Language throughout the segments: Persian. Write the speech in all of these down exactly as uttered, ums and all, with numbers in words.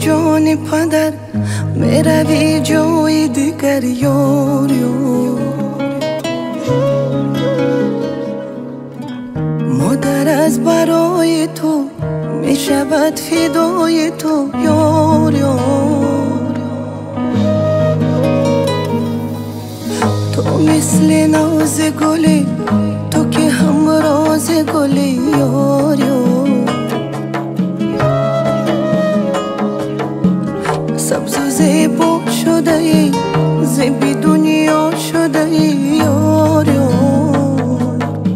جان پدر میروی جای دیگر یار یار. مادر از برای تو میشود فدای تو یار یار. تو مثل ناز گلی، تو که همراز گلی یار یار. سبز و زیبا شده ای، زیبی دنیا شده ای یار یار.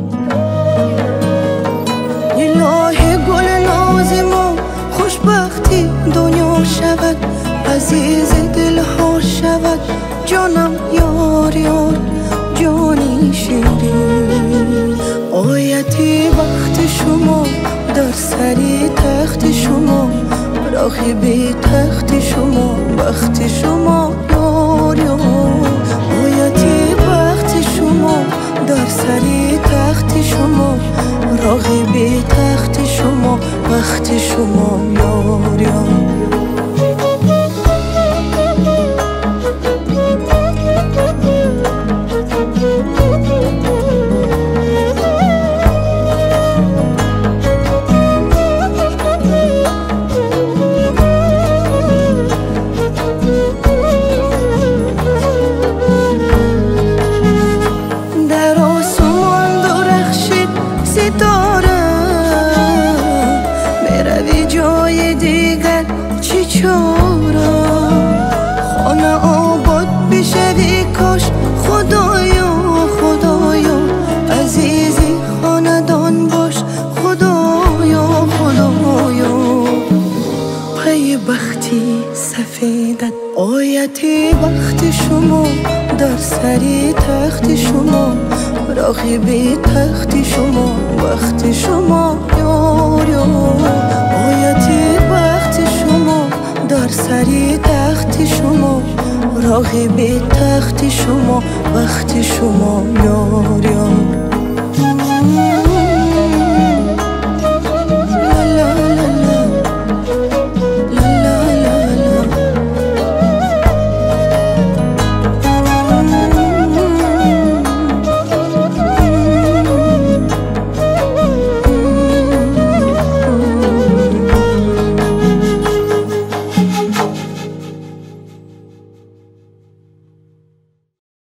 الهی گل ناز ما خوشبختی دنیا شود، عزیز دل ها شود جانم یار یار. جانی شیرین آیتی وقت شما در سری تخت شما، راغب تخت شما وقت شما یار یار. آیتی وقت شما در سری تخت شما، راغب تخت شما وقت شما یار یار. جای دیگر چی چاره، خانه آباد بشوی کاش خدایا خدایا. عزیزی خاندان باش خدایا خدایا. پی بختی سفیدت آیتی وقت شما در سری تخت شما، راغب تخت شما وقت شما یار یار. آیتی وقت شما در سری تخت شما، راغب تخت شما وقت شما یار یار.